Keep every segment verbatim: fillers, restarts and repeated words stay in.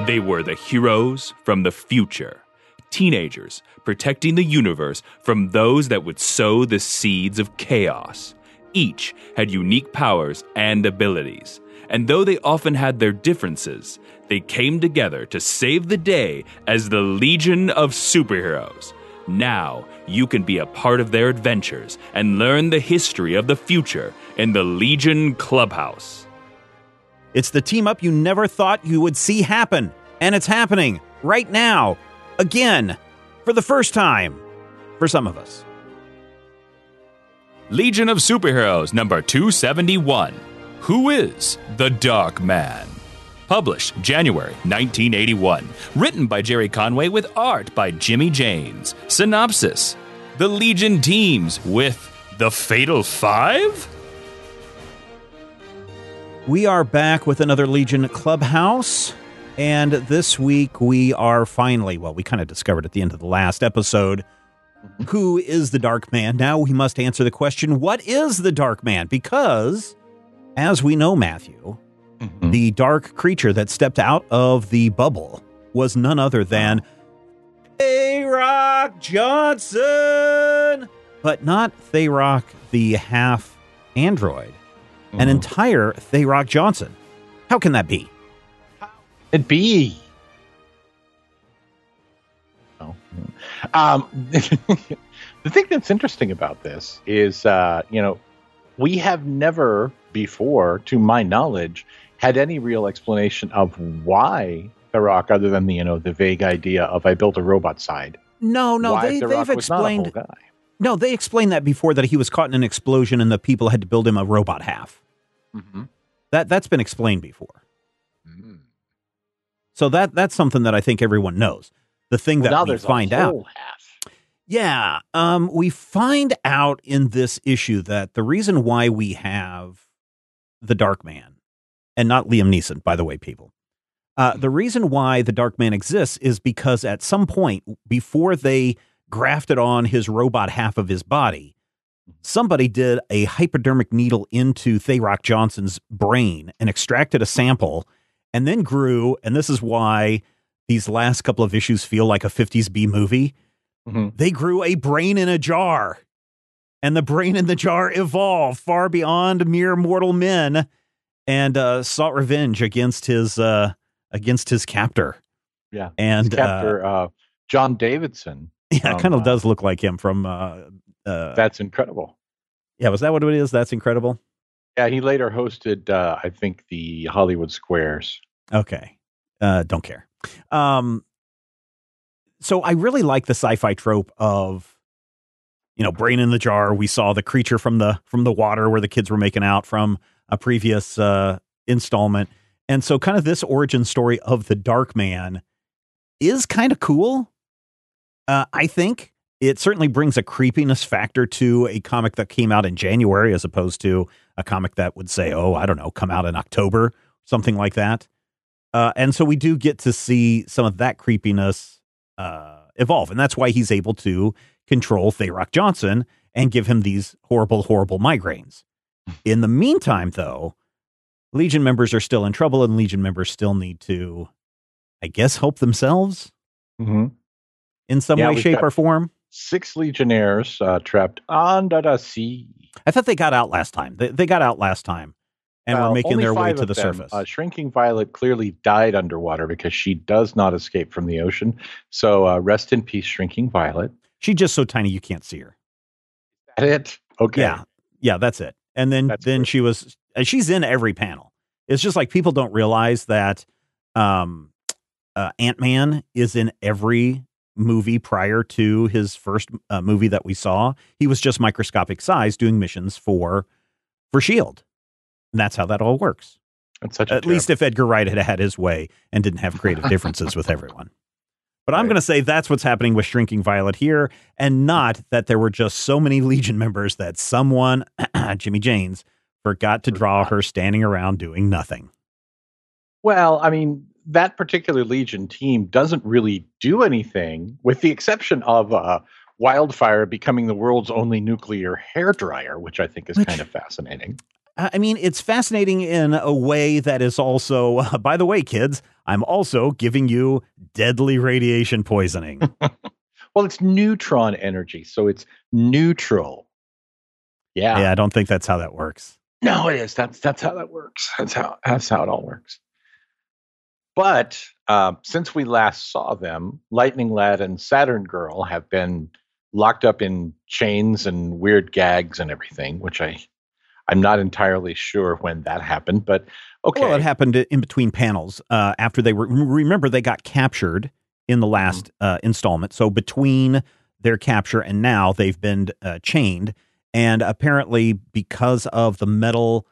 They were the heroes from the future. Teenagers protecting the universe from those that would sow the seeds of chaos. Each had unique powers and abilities. And though they often had their differences, they came together to save the day as the Legion of Superheroes. Now, you can be a part of their adventures and learn the history of the future in the Legion Clubhouse. It's the team-up you never thought you would see happen. And it's happening right now. Again. For the first time. For some of us. Legion of Superheroes number two seventy-one. Who is the Dark Man? Published January nineteen eighty-one. Written by Jerry Conway with art by Jimmy James. Synopsis. The Legion teams with the Fatal Five? We are back with another Legion Clubhouse. And this week we are finally, well, we kind of discovered at the end of the last episode, who is the Dark Man? Now we must answer the question, what is the Dark Man? Because, as we know, Matthew, mm-hmm. the dark creature that stepped out of the bubble was none other than Tharok Johnson! But not Tharok, the half-android. Mm-hmm. An entire Tharok Johnson. How can that be? It be. Oh. Um, the thing that's interesting about this is, uh, you know, we have never before, to my knowledge, had any real explanation of why Tharok, other than the, you know, the vague idea of I built a robot side. No, no, why they, Tharok they've was not a explained. whole guy. No, they explained that before, that he was caught in an explosion and the people had to build him a robot half. Mm-hmm. That that's been explained before. Mm. So that that's something that I think everyone knows. The thing well, that now we there's find a out. whole half. Yeah, um, we find out in this issue that the reason why we have the Dark Man, and not Liam Neeson, by the way, people, uh, the reason why the Dark Man exists is because at some point before they grafted on his robot half of his body, somebody did a hypodermic needle into Tharok Johnson's brain and extracted a sample and then grew, and this is why these last couple of issues feel like a fifties B movie. Mm-hmm. They grew a brain in a jar, and the brain in the jar evolved far beyond mere mortal men and uh, sought revenge against his uh, against his captor. Yeah, and his captor, uh, uh, John Davidson. Yeah, it kind of uh, does look like him from. Uh, uh, That's Incredible. Yeah, was that what it is? That's Incredible. Yeah, he later hosted, uh, I think, the Hollywood Squares. Okay, uh, don't care. Um, so I really like the sci-fi trope of, you know, brain in the jar. We saw the creature from the from the water where the kids were making out from a previous uh, installment, and so kind of this origin story of the Dark Man is kind of cool. Uh, I think it certainly brings a creepiness factor to a comic that came out in January, as opposed to a comic that would say, oh, I don't know, come out in October, something like that. Uh, and so we do get to see some of that creepiness uh, evolve. And that's why he's able to control Tharok Johnson and give him these horrible, horrible migraines. In the meantime, though, Legion members are still in trouble, and Legion members still need to, I guess, help themselves mm-hmm. in some yeah, way, shape, or form. Six Legionnaires uh, trapped under the sea. I thought they got out last time. They, they got out last time. And uh, we're making their way to the them. surface. Uh, Shrinking Violet clearly died underwater because she does not escape from the ocean. So uh, rest in peace, Shrinking Violet. She's just so tiny you can't see her. Is that it? Okay. Yeah, yeah, that's it. And then that's then great. she was. She's in every panel. It's just like people don't realize that um, uh, Ant-Man is in every movie prior to his first uh, movie that we saw. He was just microscopic size doing missions for for S H I E L D. And that's how that all works. That's such a At least if Edgar Wright had had his way and didn't have creative differences with everyone. But right. I'm going to say that's what's happening with Shrinking Violet here, and not that there were just so many Legion members that someone, Jimmy James, forgot to draw her standing around doing nothing. Well, I mean, that particular Legion team doesn't really do anything, with the exception of uh, Wildfire becoming the world's only nuclear hairdryer, which I think is which, kind of fascinating. I mean, it's fascinating in a way that is also, uh, by the way, kids, I'm also giving you deadly radiation poisoning. Well, it's neutron energy, so it's neutral. Yeah. Yeah, I don't think that's how that works. No, it is. That's that's how that works. That's how that's how it all works. But uh, since we last saw them, Lightning Lad and Saturn Girl have been locked up in chains and weird gags and everything, which I I'm not entirely sure when that happened, but okay. Well, it happened in between panels uh, after they were. Remember, they got captured in the last mm-hmm. uh, installment. So between their capture and now, they've been uh, chained. And apparently, because of the metal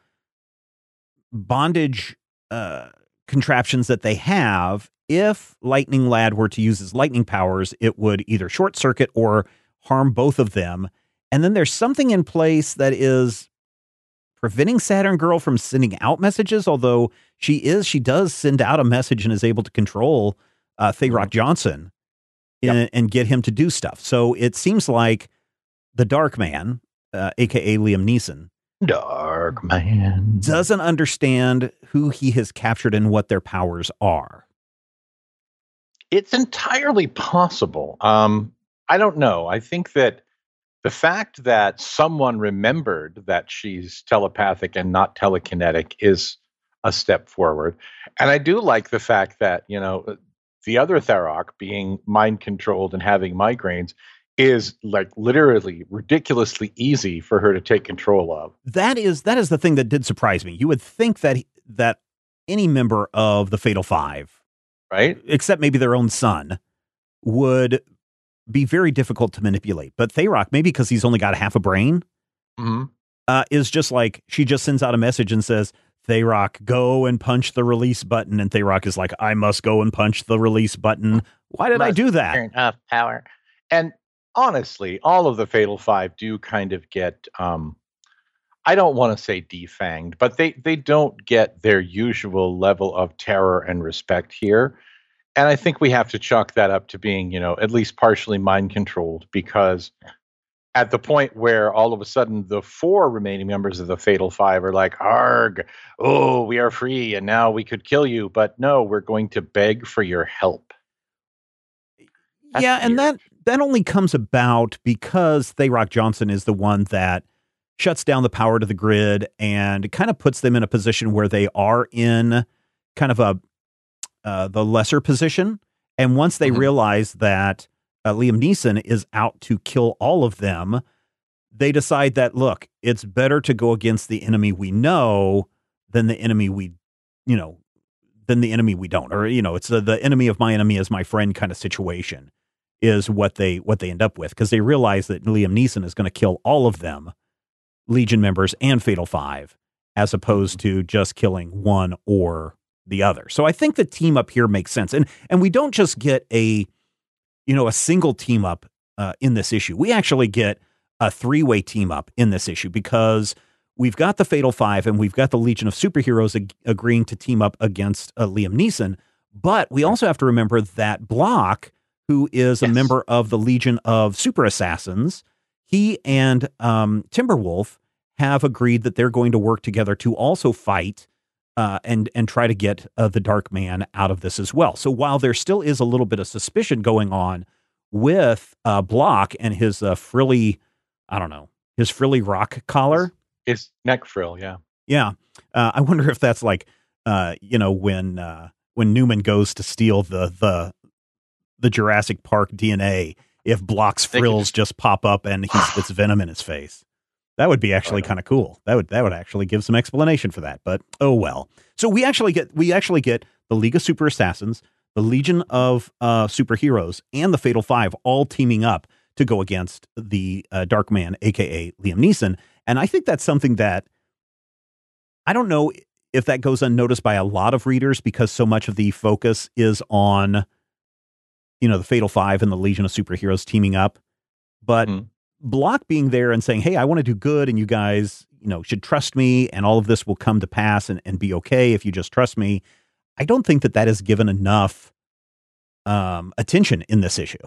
bondage uh, contraptions that they have, if Lightning Lad were to use his lightning powers, it would either short circuit or harm both of them. And then there's something in place that is preventing Saturn Girl from sending out messages, although she is, she does send out a message and is able to control uh, Thayrock Johnson in, yep. and get him to do stuff. So it seems like the Dark Man, uh, a k a. Liam Neeson, Dark Man, doesn't understand who he has captured and what their powers are. It's entirely possible. Um, I don't know. I think that the fact that someone remembered that she's telepathic and not telekinetic is a step forward. And I do like the fact that, you know, the other Tharok being mind controlled and having migraines is like literally ridiculously easy for her to take control of. That is that is the thing that did surprise me. You would think that that any member of the Fatal Five, right, except maybe their own son, would be very difficult to manipulate. But Tharok, maybe because he's only got half a brain, mm-hmm. uh, is just like, she just sends out a message and says, Tharok, go and punch the release button. And Tharok is like, I must go and punch the release button. Why did must I do that? Turn off power. And honestly, all of the Fatal Five do kind of get, um, I don't want to say defanged, but they, they don't get their usual level of terror and respect here. And I think we have to chalk that up to being, you know, at least partially mind controlled, because at the point where all of a sudden the four remaining members of the Fatal Five are like, arg, oh, we are free and now we could kill you. But no, we're going to beg for your help. That's yeah, weird. And that that only comes about because Thayrock Johnson is the one that shuts down the power to the grid and kind of puts them in a position where they are in kind of a Uh, the lesser position. And once they mm-hmm. realize that uh, Liam Neeson is out to kill all of them, they decide that, look, it's better to go against the enemy we know than the enemy we, you know, than the enemy we don't. Or, you know, it's the, the enemy of my enemy is my friend kind of situation is what they, what they end up with. Because they realize that Liam Neeson is going to kill all of them, Legion members and Fatal Five, as opposed to just killing one or the other. So I think the team up here makes sense. And and we don't just get a, you know, a single team up uh, in this issue. We actually get a three-way team up in this issue because we've got the Fatal Five and we've got the Legion of Superheroes ag- agreeing to team up against uh, Liam Neeson. But we also have to remember that Block, who is yes. a member of the Legion of Super Assassins, he and um, Timberwolf have agreed that they're going to work together to also fight Uh, and and try to get uh, the Dark Man out of this as well. So while there still is a little bit of suspicion going on with uh, Block and his uh, frilly, I don't know, his frilly rock collar. His, his neck frill, yeah. Yeah. Uh, I wonder if that's like, uh, you know, when uh, when Newman goes to steal the the the Jurassic Park D N A, if Block's frills just pop up and he spits venom in his face. That would be actually kind of cool. That would that would actually give some explanation for that. But oh well. So we actually get we actually get the League of Super Assassins, the Legion of uh, Superheroes, and the Fatal Five all teaming up to go against the uh, Dark Man, aka Liam Neeson. And I think that's something that I don't know if that goes unnoticed by a lot of readers because so much of the focus is on, you know, the Fatal Five and the Legion of Superheroes teaming up, but. Mm-hmm. Block being there and saying, hey, I want to do good and you guys, you know, should trust me and all of this will come to pass and, and be okay if you just trust me. I don't think that that is given enough um, attention in this issue.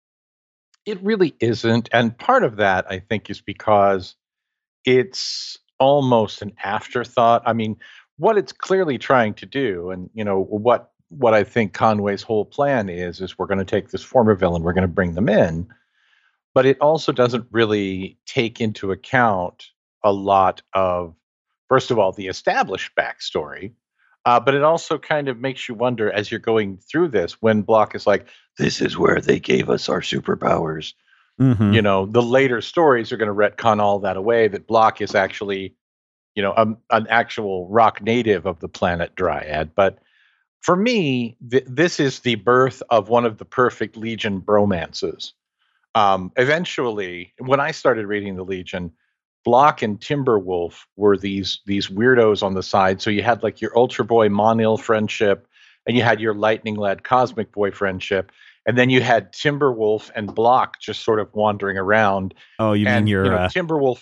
It really isn't. And part of that, I think, is because it's almost an afterthought. I mean, what it's clearly trying to do, and you know what what I think Conway's whole plan is, is we're going to take this former villain, we're going to bring them in, but it also doesn't really take into account a lot of, first of all, the established backstory. Uh, but it also kind of makes you wonder as you're going through this when Block is like, this is where they gave us our superpowers. Mm-hmm. You know, the later stories are going to retcon all that away, that Block is actually, you know, um, an actual rock native of the planet Dryad. But for me, th- this is the birth of one of the perfect Legion bromances. Um, eventually, when I started reading the Legion, Block and Timberwolf were these these weirdos on the side. So you had like your Ultra Boy Monil friendship, and you had your Lightning Lad Cosmic Boy friendship, and then you had Timberwolf and Block just sort of wandering around. Oh, you and, mean your you know, uh, Timberwolf,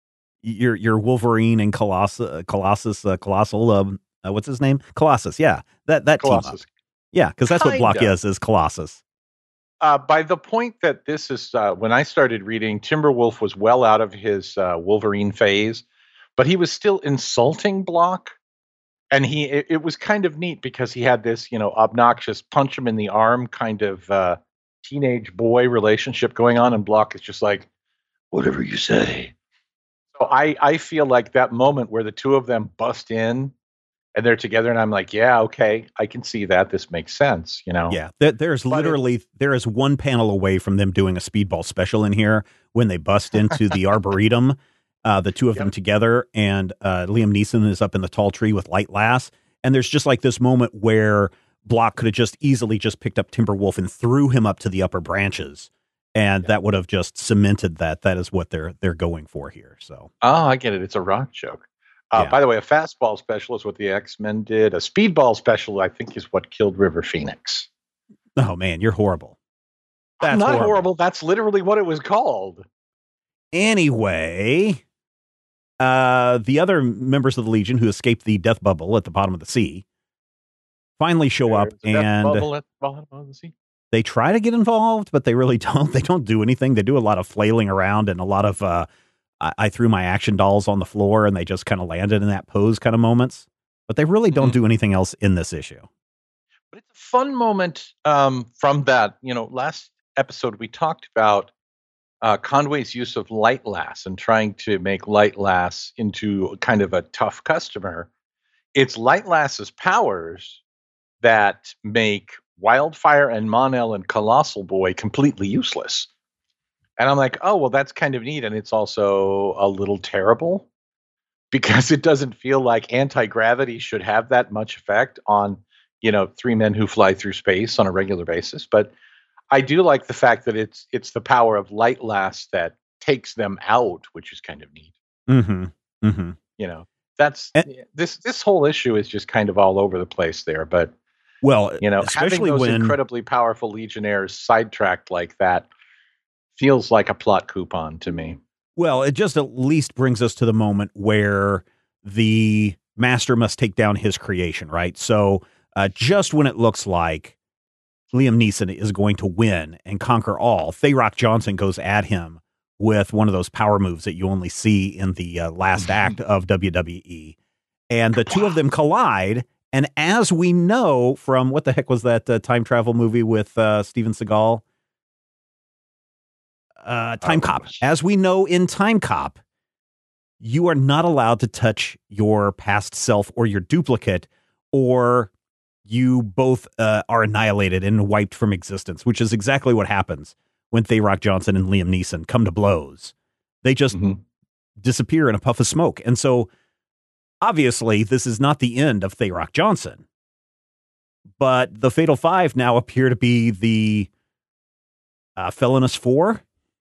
your your Wolverine and Colossus, Colossus, uh, Colossal. Um, uh, what's his name? Colossus. Yeah, that that team up. Colossus. Yeah, because that's what Block Kinda. is. Is Colossus. Uh, by the point that this is, uh, when I started reading, Timberwolf was well out of his uh, Wolverine phase, but he was still insulting Block. And he, it, it was kind of neat because he had this, you know, obnoxious punch him in the arm kind of uh, teenage boy relationship going on. And Block is just like, whatever you say. So I, I feel like that moment where the two of them bust in and they're together, and I'm like, yeah, okay, I can see that. This makes sense, you know? Yeah, there, there's But literally it- there is one panel away from them doing a Speedball special in here when they bust into the Arboretum, uh, the two of them Yep. together, and uh, Liam Neeson is up in the tall tree with Light Lass, and there's just like this moment where Block could have just easily just picked up Timberwolf and threw him up to the upper branches, and Yeah. that would have just cemented that that is what they're they're going for here. So Oh, I get it. It's a rock joke. Uh, Yeah. By the way, a fastball special is what the X-Men did. A speedball special, I think, is what killed River Phoenix. oh man, you're horrible. I'm That's not horrible. horrible. That's literally what it was called. Anyway, uh, the other members of the Legion who escaped the death bubble at the bottom of the sea finally show up, There's a death and bubble at the bottom of the sea. they try to get involved, but they really don't. They don't do anything. They do a lot of flailing around and a lot of, uh, I, I threw my action dolls on the floor and they just kind of landed in that pose kind of moments, but they really don't Mhm. do anything else in this issue. But it's a fun moment um, from that. You know, last episode we talked about uh, Conway's use of Light Lass and trying to make Light Lass into kind of a tough customer. It's Light Lass's powers that make Wildfire and Mon-El and Colossal Boy completely useless. And I'm like, oh, well, that's kind of neat. And it's also a little terrible because it doesn't feel like anti-gravity should have that much effect on, you know, three men who fly through space on a regular basis. But I do like the fact that it's it's the power of Light Lass that takes them out, which is kind of neat. Mm-hmm. Mm-hmm. You know, that's And- this this whole issue is just kind of all over the place there. But Well, you know, especially having those when incredibly powerful Legionnaires sidetracked like that feels like a plot coupon to me. Well, it just at least brings us to the moment where the master must take down his creation, right? So uh, just when it looks like Liam Neeson is going to win and conquer all, Thayrock Johnson goes at him with one of those power moves that you only see in the uh, last act of W W E. And the two of them collide. And as we know from, what the heck was that uh, time travel movie with uh, Steven Seagal? Uh, Time Oh. Cop. As we know in Time Cop, you are not allowed to touch your past self or your duplicate, or you both uh, are annihilated and wiped from existence, which is exactly what happens when Thayrock Johnson and Liam Neeson come to blows. They just Mhm. disappear in a puff of smoke. And so, obviously, this is not the end of Thayrock Johnson. But the Fatal Five now appear to be the uh, Felonious Four.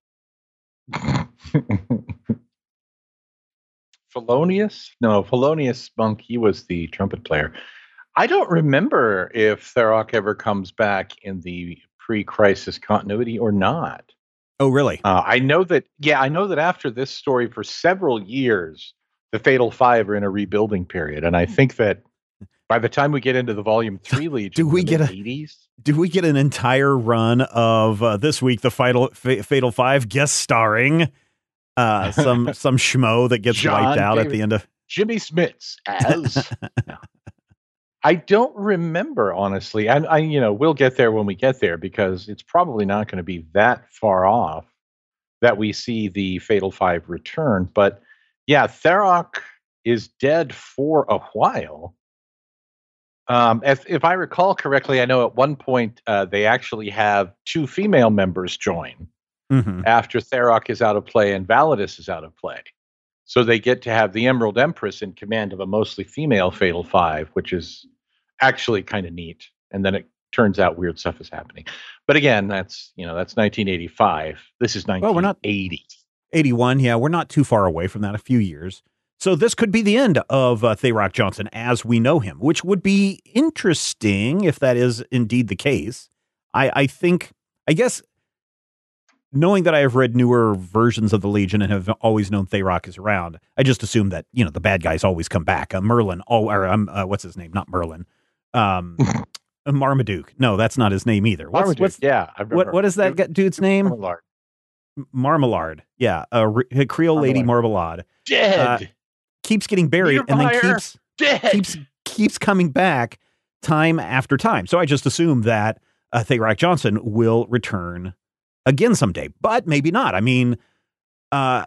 Felonious? No, Felonious Monk, he was the trumpet player. I don't remember if Tharok ever comes back in the pre-crisis continuity or not. Oh, really? Uh, I know that, yeah, I know that after this story, for several years, the Fatal Five are in a rebuilding period. And I think that by the time we get into the Volume three Legion, Do we in the get a- eighties? Do we get an entire run of uh, this week, the Fatal, Fa- Fatal Five guest starring uh, some some schmo that gets John wiped out David, at the end of Jimmy Smits as. No. I don't remember, honestly. I, I, you know, we'll get there when we get there because it's probably not going to be that far off that we see the Fatal Five return. But yeah, Tharok is dead for a while. Um, if, if I recall correctly, I know at one point uh, they actually have two female members join mm-hmm. after Tharok is out of play and Validus is out of play. So they get to have the Emerald Empress in command of a mostly female Fatal Five, which is actually kind of neat. And then it turns out weird stuff is happening. But again, that's, you know, that's nineteen eighty-five. This is nineteen eighty. Well, we're not eighty-one. Yeah, we're not too far away from that, a few years. So this could be the end of uh, Tharok Johnson as we know him, which would be interesting if that is indeed the case. I, I think, I guess, knowing that I have read newer versions of the Legion and have always known Tharok is around, I just assume that, you know, the bad guys always come back. Uh, Merlin, oh, or um, uh, what's his name? Not Merlin. Um, Marmaduke. No, that's not his name either. What's, what's yeah, I remember. What, what is that dude's name? Marmalade. Marmalade. Yeah, uh, Re- Creole Lady Marmalade. Dead. Uh, keeps getting buried and then keeps Dead. keeps keeps coming back time after time. So I just assume that uh, Tharok Johnson will return again someday, but maybe not. I mean, uh,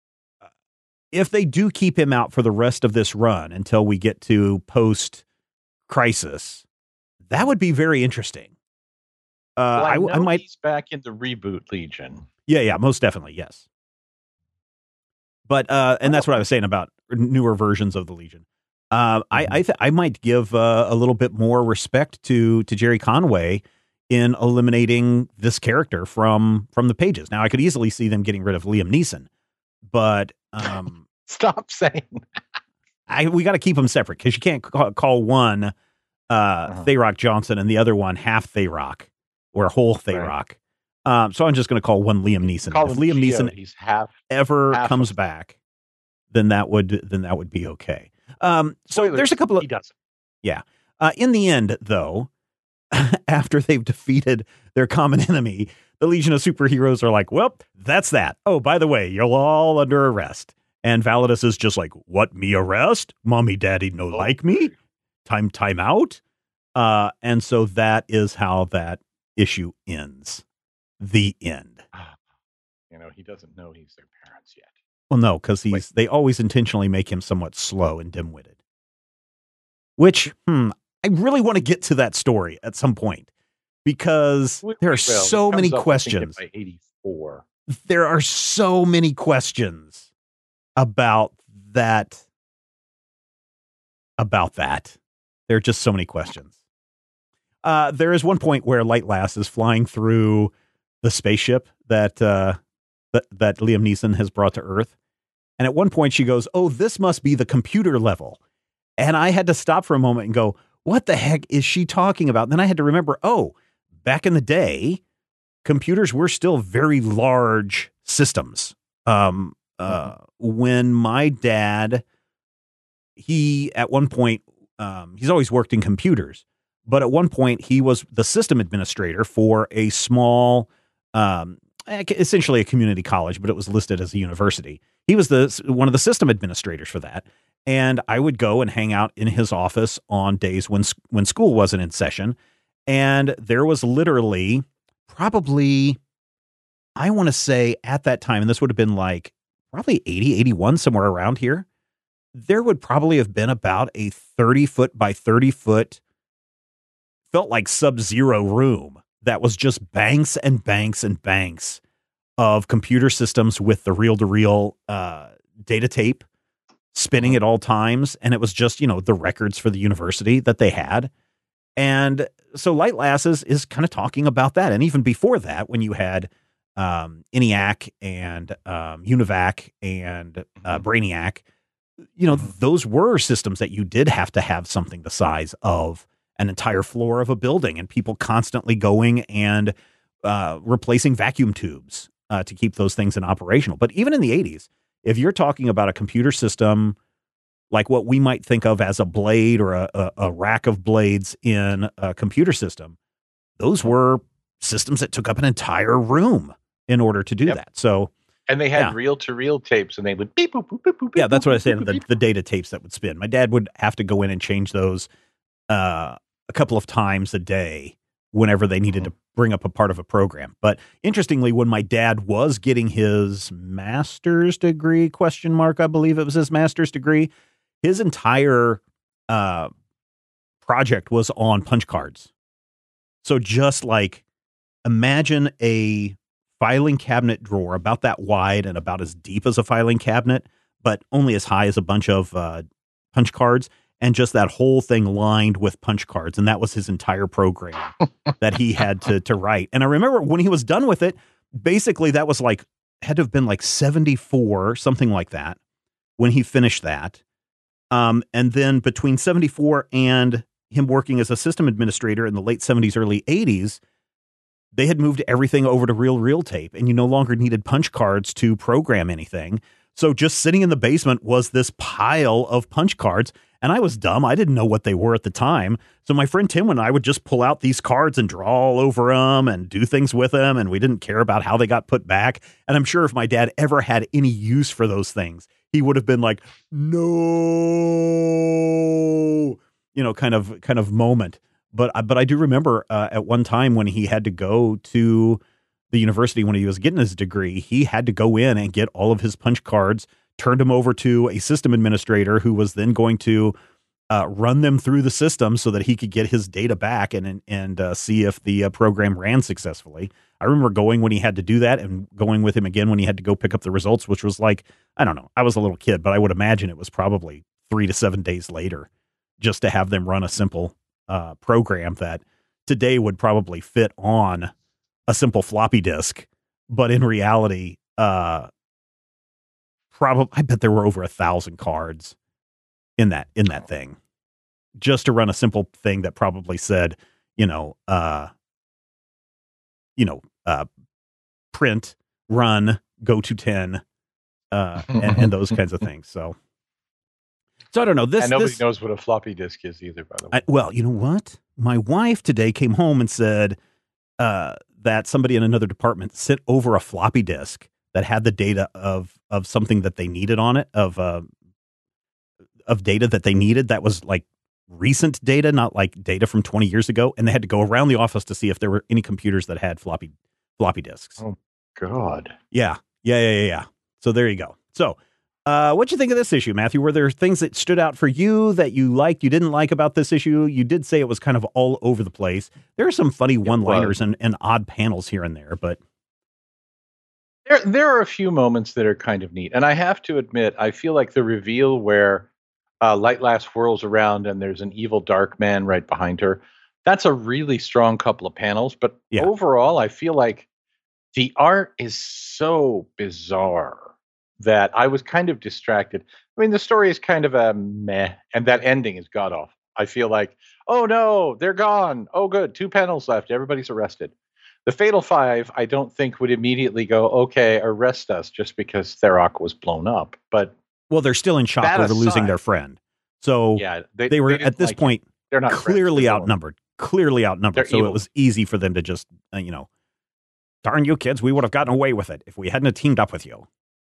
if they do keep him out for the rest of this run until we get to post Crisis, that would be very interesting. Uh, well, I, I, I might he's back in the reboot Legion. Yeah, yeah, most definitely, yes. But uh, and that's what I was saying about newer versions of the Legion. Uh, I I, th- I might give uh, a little bit more respect to to Jerry Conway in eliminating this character from from the pages. Now I could easily see them getting rid of Liam Neeson, but um, stop saying that. I we got to keep them separate because you can't call, call one uh, uh-huh. Tharok Johnson and the other one half Tharok or whole Tharok. Right. Um, so I'm just going to call one Liam Neeson. Call if Liam Geo, Neeson he's half, ever half comes of... back, then that would then that would be okay. Um, so Spoilers, there's a couple of he doesn't. Yeah. Uh, in the end, though, after they've defeated their common enemy, the Legion of Superheroes are like, "Well, that's that. Oh, by the way, you're all under arrest." And Validus is just like, "What? Me arrest? Mommy, daddy no oh, like me? Time, time out." Uh, and so that is how that issue ends. The end. You know, he doesn't know he's their parents yet. Well, no, because he's Wait. they always intentionally make him somewhat slow and dim-witted. Which, hmm, I really want to get to that story at some point because well, there are so many questions. By eighty-four. There are so many questions about that. About that. There are just so many questions. Uh, there is one point where Light Lass is flying through the spaceship that, uh, that that Liam Neeson has brought to Earth. And at one point she goes, "Oh, this must be the computer level." And I had to stop for a moment and go, what the heck is she talking about? And then I had to remember, oh, back in the day, computers were still very large systems. Um, uh, when my dad, he at one point, um, he's always worked in computers, but at one point he was the system administrator for a small, um, essentially a community college, but it was listed as a university. He was the one of the system administrators for that. And I would go and hang out in his office on days when when school wasn't in session. And there was literally probably, I want to say at that time, and this would have been like probably eighty, eighty-one, somewhere around here, there would probably have been about a thirty foot by thirty foot, felt like Sub-Zero room that was just banks and banks and banks of computer systems with the reel-to-reel uh, data tape spinning at all times. And it was just, you know, the records for the university that they had. And so Light Lasses is kind of talking about that. And even before that, when you had um, ENIAC and um, UNIVAC and uh, Brainiac, you know, those were systems that you did have to have something the size of an entire floor of a building and people constantly going and uh, replacing vacuum tubes uh, to keep those things in operational. But even in the eighties, if you're talking about a computer system like what we might think of as a blade or a, a, a rack of blades in a computer system, those were systems that took up an entire room in order to do yep. that. So And they had Yeah. reel-to-reel tapes, and they would beep, boop, boop, boop, boop, Yeah, beep, that's boop, what I boop, said. boop, The, beep. the data tapes that would spin. My dad would have to go in and change those uh, a couple of times a day whenever they needed Mhm. to bring up a part of a program. But interestingly, when my dad was getting his master's degree, question mark, I believe it was his master's degree, his entire uh, project was on punch cards. So just like imagine a filing cabinet drawer about that wide and about as deep as a filing cabinet, but only as high as a bunch of uh, punch cards, and just that whole thing lined with punch cards. And that was his entire program that he had to to write. And I remember when he was done with it, basically that was like, had to have been like seventy-four, something like that, when he finished that. Um, and then between seventy-four and him working as a system administrator in the late seventies, early eighties, they had moved everything over to reel-reel tape, and you no longer needed punch cards to program anything. So just sitting in the basement was this pile of punch cards, and I was dumb. I didn't know what they were at the time. So my friend Tim and I would just pull out these cards and draw all over them and do things with them, and we didn't care about how they got put back. And I'm sure if my dad ever had any use for those things, he would have been like, no, you know, kind of kind of moment. But I, but I do remember uh, at one time when he had to go to the university when he was getting his degree, he had to go in and get all of his punch cards, turned them over to a system administrator who was then going to uh, run them through the system so that he could get his data back and and uh, see if the uh, program ran successfully. I remember going when he had to do that and going with him again when he had to go pick up the results, which was like, I don't know, I was a little kid, but I would imagine it was probably three to seven days later just to have them run a simple uh, program that today would probably fit on a simple floppy disk. But in reality, uh, probably, I bet there were over a thousand cards in that, in that thing just to run a simple thing that probably said, you know, uh, you know, uh, print, run, go to ten, uh, and, and those kinds of things. So, so I don't know. This, And nobody this, knows what a floppy disk is either, by the way. I, well, you know what? My wife today came home and said uh, that somebody in another department sent over a floppy disk that had the data of of something that they needed on it, of uh, of data that they needed that was like recent data, not like data from twenty years ago, and they had to go around the office to see if there were any computers that had floppy floppy disks. Oh, God. Yeah, yeah, yeah, yeah, yeah. So there you go. So, uh, what'd you think of this issue, Matthew? Were there things that stood out for you that you liked, you didn't like about this issue? You did say it was kind of all over the place. There are some funny one-liners and, and odd panels here and there, but There, there are a few moments that are kind of neat. And I have to admit, I feel like the reveal where uh, Light Lass whirls around and there's an evil dark man right behind her, that's a really strong couple of panels. But Yeah. overall, I feel like the art is so bizarre that I was kind of distracted. I mean, the story is kind of a meh, and that ending is god awful. I feel like, oh no, they're gone. Oh, good. Two panels left. Everybody's arrested. The Fatal Five, I don't think would immediately go, okay, arrest us just because Theroc was blown up. But well, they're still in shock that over losing aside- their friend. So yeah, they, they were they didn't at this like it. point They're not friends, clearly they're villains. outnumbered, clearly outnumbered. They're So evil. it was easy for them to just, uh, you know, darn you kids, we would have gotten away with it if we hadn't have teamed up with you.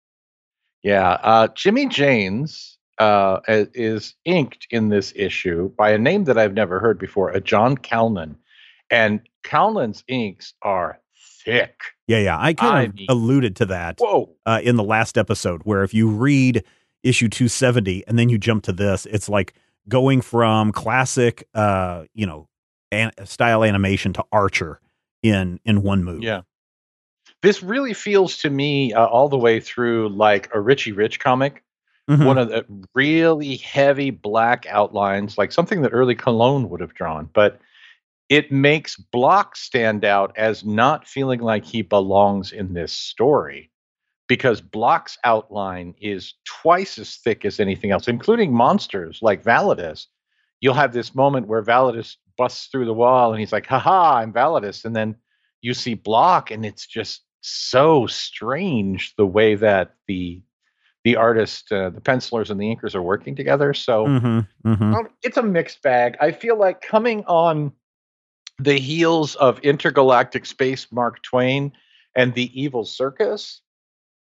Yeah, uh, Jimmy Janes uh, is inked in this issue by a name that I've never heard before, a John Calnan. And Calnan's inks are thick. Yeah, yeah. I kind I of mean- alluded to that Whoa. uh, in the last episode, where if you read issue two seventy and then you jump to this, it's like going from classic, uh, you know, an- style animation to Archer in in one move. Yeah. This really feels to me uh, all the way through like a Richie Rich comic. Mhm. One of the really heavy black outlines, like something that early Cologne would have drawn. But it makes Block stand out as not feeling like he belongs in this story, because Block's outline is twice as thick as anything else, including monsters like Validus. You'll have this moment where Validus busts through the wall and he's like, haha, I'm Validus. And then you see Block, and it's just so strange the way that the the artist, uh, the pencilers and the inkers are working together. So Mhm, mhm. um, it's a mixed bag. I feel like coming on the heels of Intergalactic Space Mark Twain and the Evil Circus,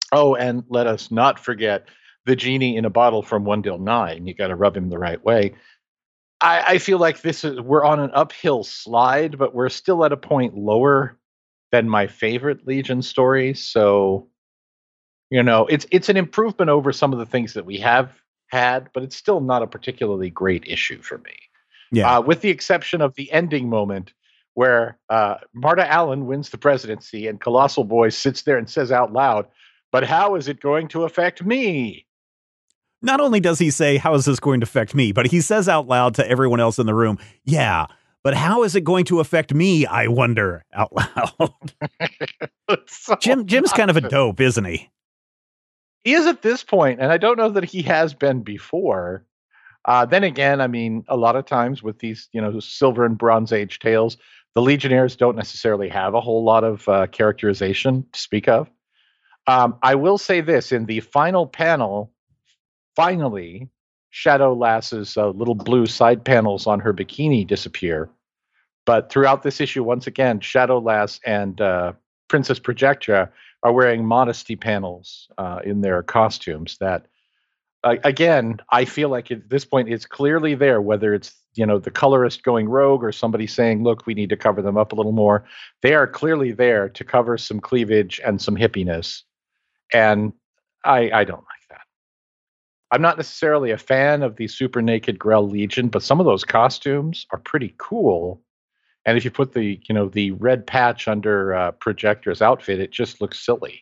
Oh, and let us not forget the genie in a bottle from one till nine. You got to rub him the right way. I, I feel like this is we're on an uphill slide, but we're still at a point lower than my favorite Legion story. So, you know, it's it's an improvement over some of the things that we have had, but it's still not a particularly great issue for me. Yeah. Uh, with the exception of the ending moment where uh, Marta Allen wins the presidency and Colossal Boy sits there and says out loud, "But how is it going to affect me?" Not only does he say, how is this going to affect me? But he says out loud to everyone else in the room, yeah, but how is it going to affect me? I wonder out loud. So Jim, Jim's kind of a dope, isn't he? He is at this point, and I don't know that he has been before. Uh, then again, I mean, a lot of times with these, you know, Silver and Bronze Age tales, the Legionnaires don't necessarily have a whole lot of uh, characterization to speak of. Um, I will say this, in the final panel, finally, Shadow Lass's uh, little blue side panels on her bikini disappear. But throughout this issue, once again, Shadow Lass and uh, Princess Projectra are wearing modesty panels uh, in their costumes that, uh, again, I feel like at this point it's clearly there, whether it's, you know, the colorist going rogue or somebody saying, look, we need to cover them up a little more. They are clearly there to cover some cleavage and some hippiness. And I, I don't like that. I'm not necessarily a fan of the super naked Grell Legion, but some of those costumes are pretty cool. And if you put the, you know, the red patch under uh, Projector's outfit, it just looks silly.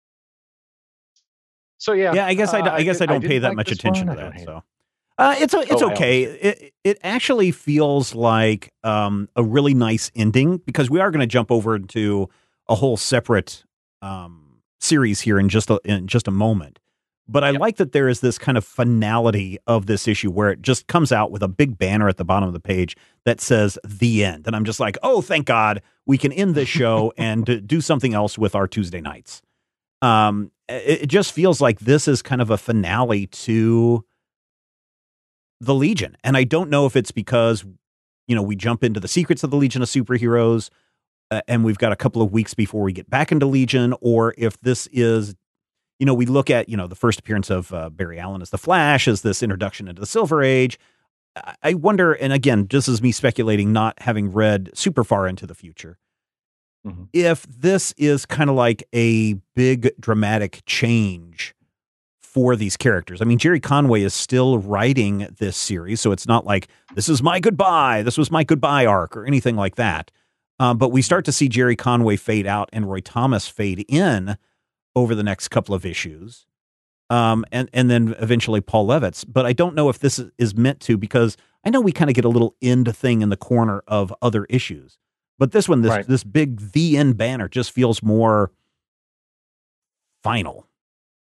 So yeah, yeah. I guess uh, I, I guess I, I don't pay that like much attention one. to that. So uh, it's it's oh, okay. It it actually feels like um, a really nice ending because we are going to jump over into a whole separate um, series here in just a, in just a moment. But I yep. like that there is this kind of finality of this issue where it just comes out with a big banner at the bottom of the page that says the end. And I'm just like, oh, thank God we can end this show and do something else with our Tuesday nights. Um, it, it just feels like this is kind of a finale to the Legion. And I don't know if it's because, you know, we jump into the secrets of the Legion of Superheroes uh, and we've got a couple of weeks before we get back into Legion, or if this is, you know, we look at, you know, the first appearance of uh, Barry Allen as the Flash, as this introduction into the Silver Age. I wonder, and again, this is me speculating, not having read super far into the future, mm-hmm. if this is kind of like a big dramatic change for these characters. I mean, Jerry Conway is still writing this series, so it's not like this is my goodbye, this was my goodbye arc or anything like that. Um, but we start to see Jerry Conway fade out and Roy Thomas fade in over the next couple of issues, um, and and then eventually Paul Levitz. But I don't know if this is meant to, because I know we kind of get a little end thing in the corner of other issues. But this one, this right. this big the end banner just feels more final.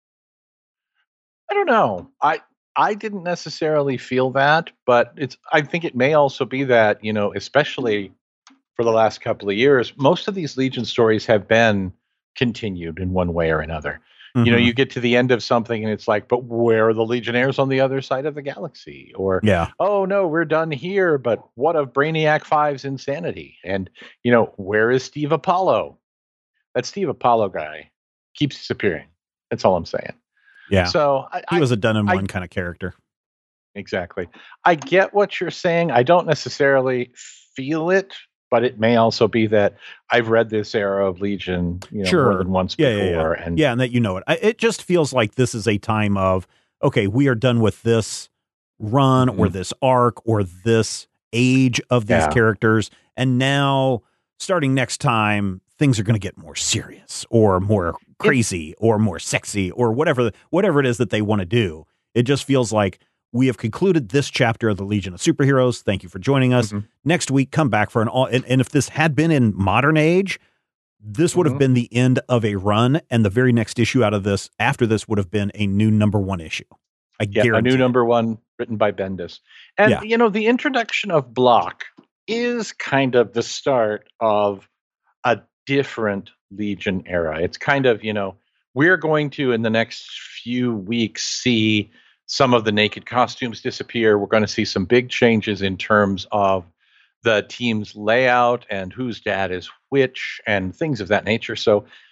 I don't know. I I didn't necessarily feel that, but it's. I think it may also be that, you know, especially for the last couple of years, most of these Legion stories have been continued in one way or another. Mm-hmm. You know, you get to the end of something and it's like, but where are the Legionnaires on the other side of the galaxy? Or, yeah, oh no, we're done here, but what of Brainiac five's insanity? And, you know, where is Steve Apollo? That Steve Apollo guy keeps disappearing. That's all I'm saying. Yeah. So I, he was a done in I, one kind of character. Exactly. I get what you're saying. I don't necessarily feel it, but it may also be that I've read this era of Legion, you know, sure. more than once yeah, before. Yeah, yeah. And yeah, and that, you know, it, I, it just feels like this is a time of, okay, we are done with this run mm-hmm. or this arc or this age of these yeah. characters. And now starting next time, things are going to get more serious or more crazy it, or more sexy or whatever, whatever it is that they want to do. It just feels like we have concluded this chapter of the Legion of Superheroes. Thank you for joining us. Mm-hmm. Next week, come back for an all. And, and if this had been in modern age, this would mm-hmm. have been the end of a run. And the very next issue out of this, after this, would have been a new number one issue. I yeah, guarantee a new it. number one written by Bendis. And, yeah. you know, the introduction of Block is kind of the start of a different Legion era. It's kind of, you know, we're going to, in the next few weeks, see some of the naked costumes disappear. We're going to see some big changes in terms of the team's layout and whose dad is which and things of that nature. So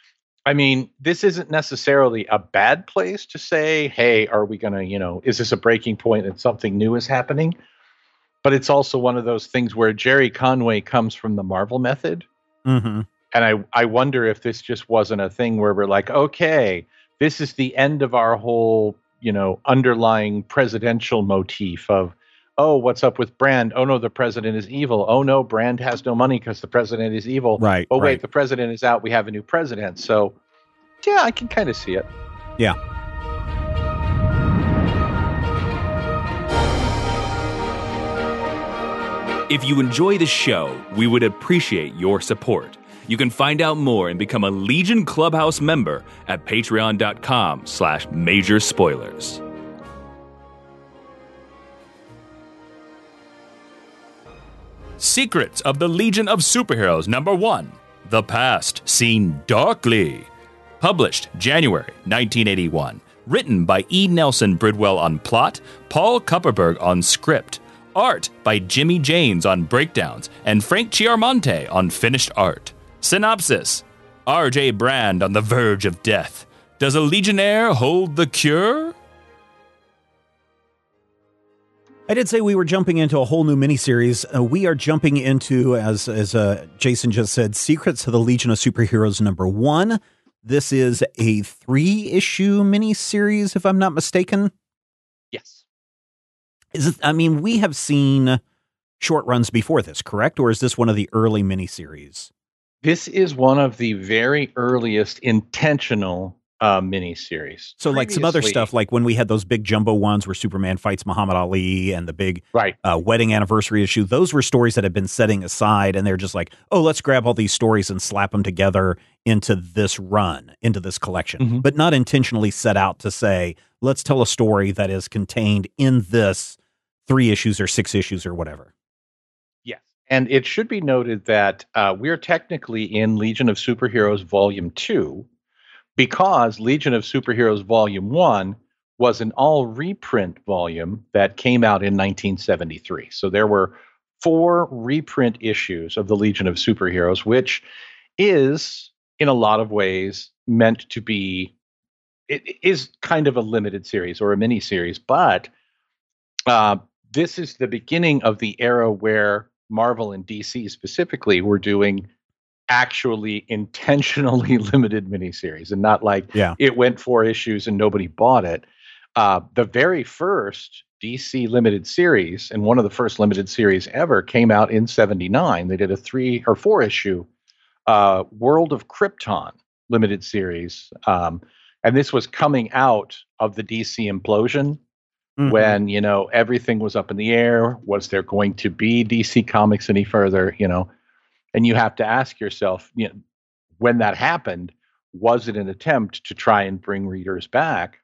I mean, this isn't necessarily a bad place to say, hey, are we going to, you know, is this a breaking point and something new is happening? But it's also one of those things where Jerry Conway comes from the Marvel method. Mm-hmm. And I, I wonder if this just wasn't a thing where we're like, okay, this is the end of our whole, you know, underlying presidential motif of, oh, what's up with Brand? Oh, no, the president is evil. Oh, no, Brand has no money because the president is evil. Right. Oh, wait, right. the president is out. We have a new president. So, yeah, I can kind of see it. Yeah. If you enjoy the show, we would appreciate your support. You can find out more and become a Legion Clubhouse member at patreon.com slash major spoilers. Secrets of the Legion of Superheroes number one, The Past Seen Darkly. Published January nineteen eighty-one. Written by E. Nelson Bridwell on plot, Paul Kupperberg on script. Art by Jimmy Janes on breakdowns, and Frank Chiarmonte on finished art. Synopsis: R J Brand on the verge of death. Does a Legionnaire hold the cure? I did say we were jumping into a whole new miniseries. Uh, we are jumping into, as as uh, Jason just said, Secrets of the Legion of Superheroes number one. This is a three-issue miniseries, if I'm not mistaken. Yes. Is it? I mean, we have seen short runs before this, correct? Or is this one of the early miniseries? This is one of the very earliest intentional uh, miniseries. So like some other Previously- stuff, like when we had those big jumbo ones where Superman fights Muhammad Ali and the big Right. uh, wedding anniversary issue, those were stories that had been setting aside, and they're just like, oh, let's grab all these stories and slap them together into this run, into this collection, Mhm. but not intentionally set out to say, let's tell a story that is contained in this three issues or six issues or whatever. Yes. And it should be noted that uh, we're technically in Legion of Superheroes Volume two, because Legion of Superheroes Volume one was an all reprint volume that came out in nineteen seventy-three. So there were four reprint issues of the Legion of Superheroes, which is, in a lot of ways, meant to be, it is kind of a limited series or a mini series, but uh, this is the beginning of the era where Marvel and D C specifically were doing actually intentionally limited miniseries, and not like Yeah. it went four issues and nobody bought it. Uh, the very first D C limited series, and one of the first limited series ever, came out in seventy-nine. They did a three or four issue uh, World of Krypton limited series. Um, and this was coming out of the D C implosion. Mhm. When, you know, everything was up in the air. Was there going to be D C Comics any further? You know, and you have to ask yourself, you know, when that happened, was it an attempt to try and bring readers back?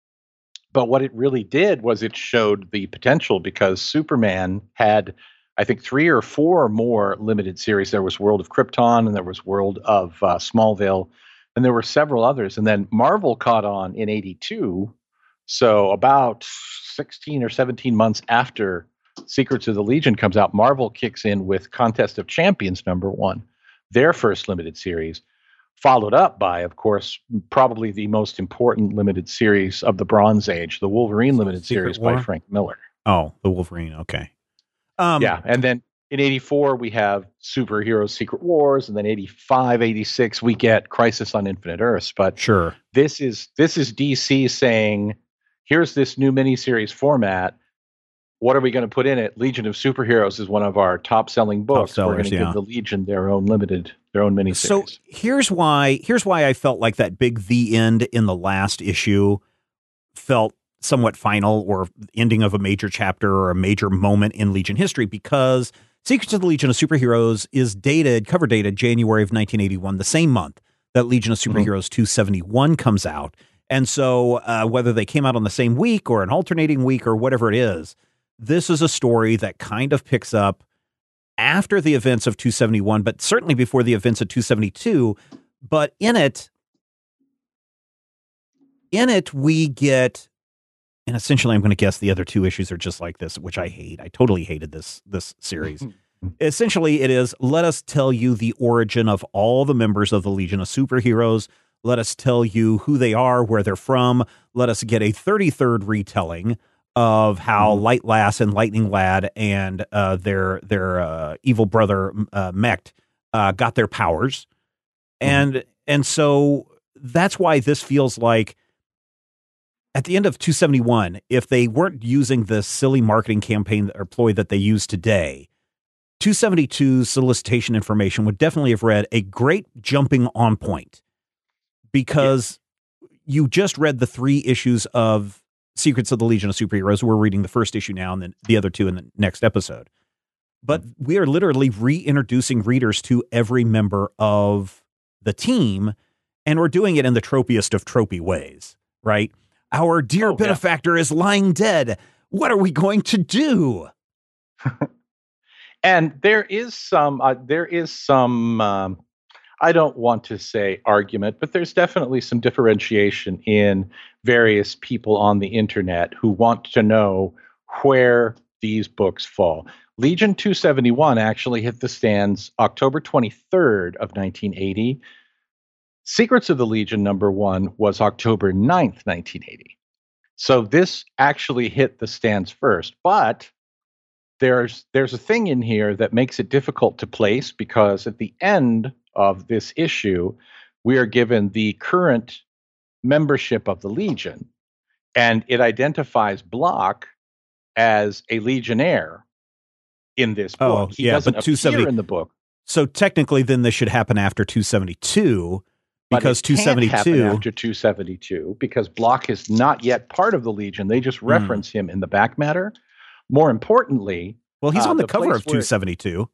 But what it really did was it showed the potential, because Superman had, I think, three or four more limited series. There was World of Krypton, and there was World of uh, Smallville, and there were several others. And then Marvel caught on in eighty-two. So about sixteen or seventeen months after Secrets of the Legion comes out, Marvel kicks in with Contest of Champions number one, their first limited series, followed up by, of course, probably the most important limited series of the Bronze Age, the Wolverine limited Secret series War? by Frank Miller. Oh, the Wolverine. Okay. Um, Yeah, and then in eighty-four, we have Superheroes Secret Wars, and then eighty-five, eighty-six, we get Crisis on Infinite Earths. But Sure. this is this is D C saying, here's this new miniseries format. What are we going to put in it? Legion of Superheroes is one of our top-selling books. Top We're going sellers, to yeah. give the Legion their own limited, their own miniseries. So here's why here's why I felt like that big the end in the last issue felt somewhat final, or ending of a major chapter or a major moment in Legion history, because Secrets of the Legion of Superheroes is dated, cover dated January of nineteen eighty-one, the same month that Legion of Superheroes mm-hmm. two seventy-one comes out. And so uh, whether they came out on the same week or an alternating week or whatever it is, this is a story that kind of picks up after the events of two seventy-one, but certainly before the events of two seventy-two. But in it, in it, we get, and essentially I'm going to guess the other two issues are just like this, which I hate. I totally hated this, this series. Essentially, it is, let us tell you the origin of all the members of the Legion of Superheroes. Let us tell you who they are, where they're from. Let us get a thirty-third retelling of how mm-hmm. Light Lass and Lightning Lad and uh, their their uh, evil brother uh, Mecht uh, got their powers, mm-hmm. and and so that's why this feels like at the end of two seventy-one, if they weren't using the silly marketing campaign or ploy that they use today, two seventy-two's solicitation information would definitely have read a great jumping on point, because yeah. you just read the three issues of Secrets of the Legion of Superheroes. We're reading the first issue now and then the other two in the next episode. But we are literally reintroducing readers to every member of the team, and we're doing it in the tropiest of tropey ways, right? Our dear oh, benefactor yeah. is lying dead. What are we going to do? And there is some, uh, there is some, um, I don't want to say argument, but there's definitely some differentiation in various people on the internet who want to know where these books fall. Legion two seventy-one actually hit the stands October twenty-third of nineteen eighty. Secrets of the Legion number one was October ninth, nineteen eighty. So this actually hit the stands first, but there's there's a thing in here that makes it difficult to place, because at the end of this issue, we are given the current membership of the Legion, and it identifies Block as a Legionnaire in this book. Oh, he yeah, doesn't but two seventy appear in the book. So technically, then this should happen after two seventy-two, because but it two seventy-two can't happen after two seventy-two, because Block is not yet part of the Legion. They just reference mm. him in the back matter. More importantly, well, he's uh, on the, the cover of where, two seventy-two.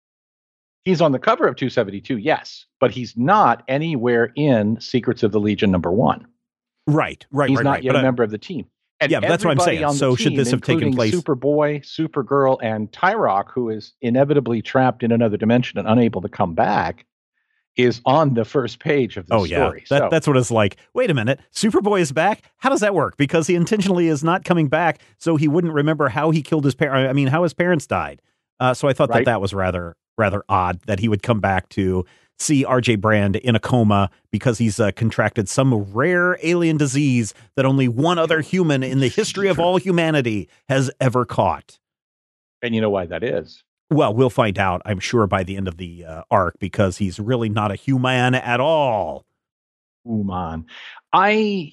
He's on the cover of two seventy-two, yes, but he's not anywhere in Secrets of the Legion number one. Right, right, he's right. not right. yet but, a uh, member of the team. And yeah, that's what I'm saying. So team, should this have taken place? Superboy, Supergirl, and Tyrock, who is inevitably trapped in another dimension and unable to come back, is on the first page of the oh, story. Yeah. That, so, that's what it's like. Wait a minute. Superboy is back? How does that work? Because he intentionally is not coming back, so he wouldn't remember how he killed his parents. I mean, how his parents died. Uh, so I thought right? that that was rather rather odd that he would come back to see R J Brand in a coma because he's uh, contracted some rare alien disease that only one other human in the history of all humanity has ever caught. And you know why that is? Well, we'll find out, I'm sure, by the end of the uh, arc, because he's really not a human at all. Human. I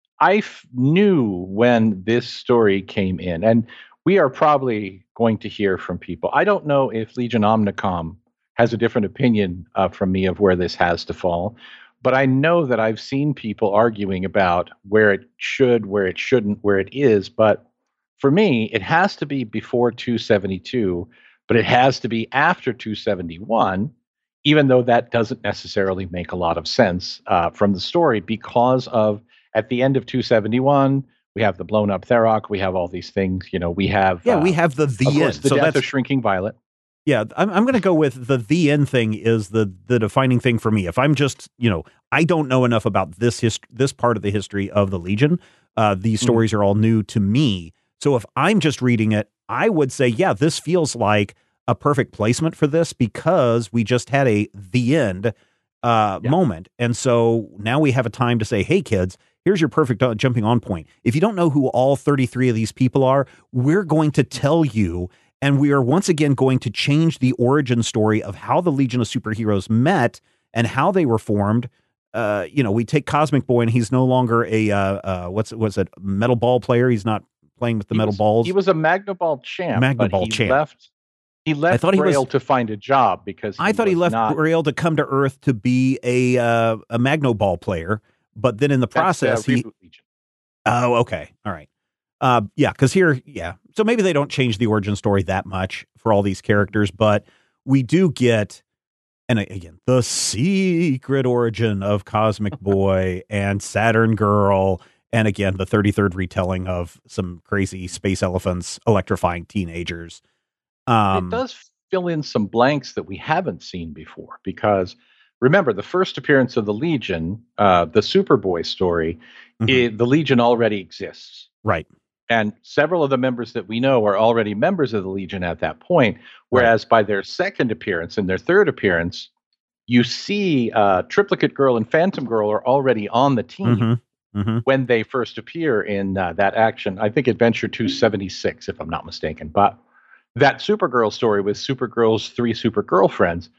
I f- knew when this story came in, and we are probably going to hear from people. I don't know if Legion Omnicom has a different opinion uh, from me of where this has to fall, but I know that I've seen people arguing about where it should, where it shouldn't, where it is. But for me, it has to be before two seventy-two. But it has to be after two seventy-one, even though that doesn't necessarily make a lot of sense uh, from the story, because of at the end of two seventy-one, we have the blown up Tharok, we have all these things. You know, we have yeah, uh, we have the the of end. course, the so death that's of Shrinking Violet. Yeah, I'm I'm going to go with the the end thing is the the defining thing for me. If I'm just, you know, I don't know enough about this hist- this part of the history of the Legion. Uh, these stories mm-hmm. are all new to me. So if I'm just reading it, I would say, yeah, this feels like a perfect placement for this, because we just had a the end uh, yeah. moment. And so now we have a time to say, hey, kids, here's your perfect uh, jumping on point. If you don't know who all thirty-three of these people are, we're going to tell you. And we are once again going to change the origin story of how the Legion of Superheroes met and how they were formed. Uh, you know, we take Cosmic Boy, and he's no longer a, uh, uh, what's, what's it, metal ball player. He's not playing with the he metal was, balls. He was a Magna Ball champ. Magna but Ball he champ. Left, he left I thought he Grail was, to find a job because he I thought he left not, Grail to come to Earth to be a uh, a Magno Ball player, but then in the process, uh, he. Legion. Oh, okay, all right, uh, yeah, because here, yeah, so maybe they don't change the origin story that much for all these characters, but we do get, and again, the secret origin of Cosmic Boy and Saturn Girl, and again, the thirty-third retelling of some crazy space elephants electrifying teenagers. Um, it does fill in some blanks that we haven't seen before, because remember, the first appearance of the Legion, uh, the Superboy story, mm-hmm. it, the Legion already exists. Right. And several of the members that we know are already members of the Legion at that point, whereas right. by their second appearance and their third appearance, you see uh, Triplicate Girl and Phantom Girl are already on the team Mm-hmm. Mm-hmm. when they first appear in uh, that action. I think Adventure two seventy-six, if I'm not mistaken. But that Supergirl story with Supergirl's three super girlfriends,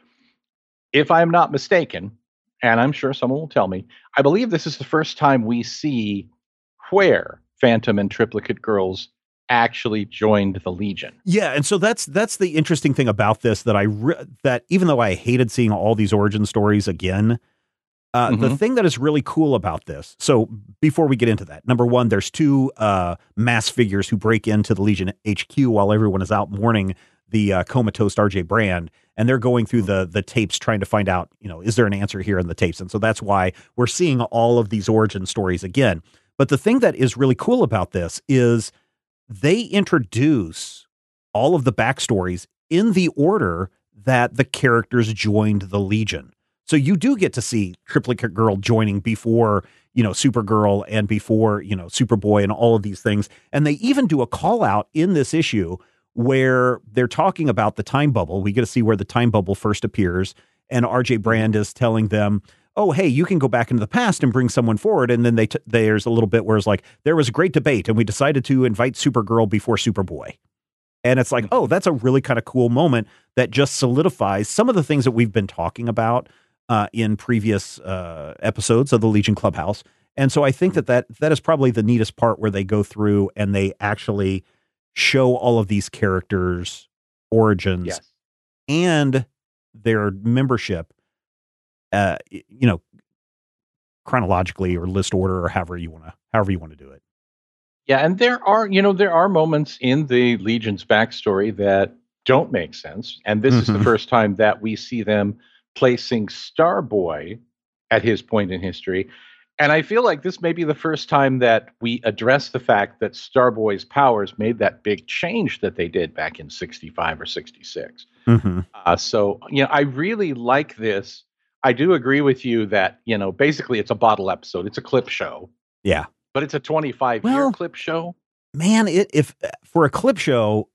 if I'm not mistaken, and I'm sure someone will tell me, I believe this is the first time we see where Phantom and Triplicate Girls actually joined the Legion. Yeah, and so that's that's the interesting thing about this, that I re- that even though I hated seeing all these origin stories again, uh, Mm-hmm. the thing that is really cool about this. So before we get into that, number one, there's two uh, mass figures who break into the Legion H Q while everyone is out mourning the uh, comatose R J Brand, and they're going through the the tapes trying to find out, you know, is there an answer here in the tapes? And so that's why we're seeing all of these origin stories again. But the thing that is really cool about this is they introduce all of the backstories in the order that the characters joined the Legion. So you do get to see Triplicate Girl joining before, you know, Supergirl and before, you know, Superboy and all of these things. And they even do a call out in this issue where they're talking about the time bubble. We get to see where the time bubble first appears. And R J Brand is telling them, oh, hey, you can go back into the past and bring someone forward. And then they t- there's a little bit where it's like, there was a great debate and we decided to invite Supergirl before Superboy. And it's like, oh, that's a really kind of cool moment that just solidifies some of the things that we've been talking about uh, in previous uh, episodes of the Legion Clubhouse. And so I think that, that that is probably the neatest part, where they go through and they actually show all of these characters' origins Yes. and their membership, uh, you know, chronologically or list order, or however you want to, however you want to do it. Yeah, and there are, you know, there are moments in the Legion's backstory that don't make sense. And this is the Mhm. first time that we see them placing Starboy at his point in history. And I feel like this may be the first time that we address the fact that Starboy's powers made that big change that they did back in sixty-five or sixty-six. Mm-hmm. Uh, so, you know, I really like this. I do agree with you that, you know, basically it's a bottle episode. It's a clip show, Yeah. but it's a twenty-five year Well, clip show. Man, it, if for a clip show,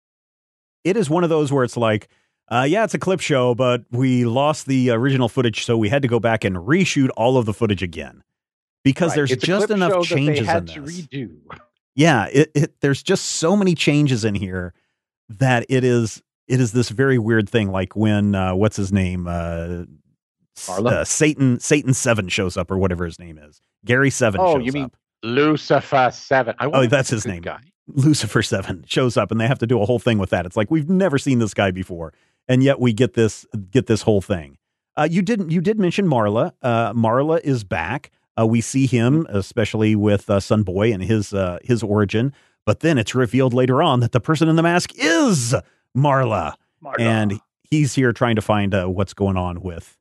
it is one of those where it's like, uh, yeah, it's a clip show, but we lost the original footage, so we had to go back and reshoot all of the footage again, because Right. there's It's a just clip enough show that they changes had in to this. redo. Yeah, it, it there's just so many changes in here that it is it is this very weird thing. Like when uh, what's his name, uh, Marla? uh, Satan Satan Seven shows up, or whatever his name is, Gary Seven Oh, shows you mean up. Lucifer Seven? I wonder Oh, if that's a his good name. Guy. Lucifer Seven shows up, and they have to do a whole thing with that. It's like, we've never seen this guy before, and yet we get this get this whole thing. Uh, you didn't you did mention Marla. Uh, Marla is back. Uh, we see him, especially with uh, Sunboy and his uh, his origin. But then it's revealed later on that the person in the mask is Marla, Marla. and he's here trying to find uh, what's going on with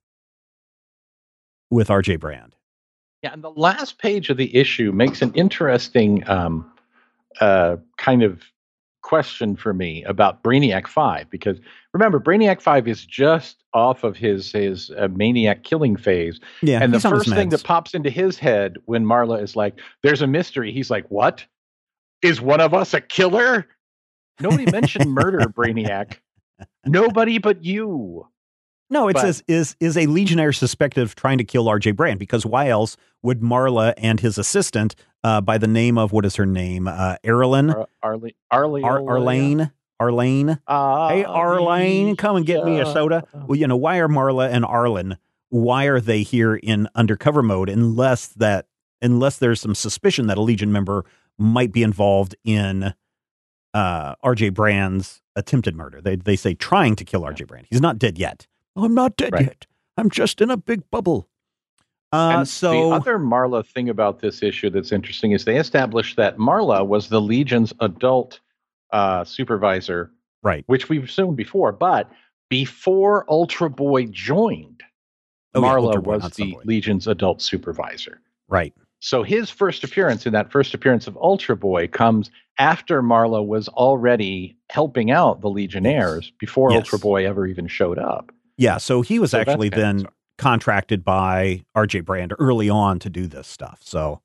with R J Brand. Yeah, and the last page of the issue makes an interesting um, uh, kind of question for me about Brainiac Five, because remember, Brainiac Five is just off of his his uh, maniac killing phase, Yeah, and the he's on his first thing meds. that pops into his head when Marla is like, "There's a mystery," he's like, "What? Is one of us a killer?" Nobody mentioned murder, Brainiac. Nobody but you. No, it But- says, is is a Legionnaire suspected of trying to kill R J Brand? Because why else would Marla and his assistant, uh, by the name of, what is her name, uh, Arlene, Ar- Arle- Arle- Ar- Arlene, Arlene. Uh, Hey, Arlene, come and get me a yeah. soda. Well, you know, why are Marla and Arlen? Why are they here in undercover mode? Unless that, unless there's some suspicion that a Legion member might be involved in uh, R J Brand's attempted murder. They they say trying to kill R J Brand. He's not dead yet. I'm not dead Right. yet. I'm just in a big bubble. Uh, And so the other Marla thing about this issue that's interesting is they established that Marla was the Legion's adult uh, supervisor, right. which we've assumed before. But before Ultra Boy joined, Oh, yeah, Marla Ultra Boy, was not the Sunboy. Legion's adult supervisor. Right. So his first appearance in that first appearance of Ultra Boy comes after Marla was already helping out the Legionnaires before Yes. Ultra Boy ever even showed up. Yeah. So he was So that's actually kinda then bizarre. contracted by R J Brand early on to do this stuff. So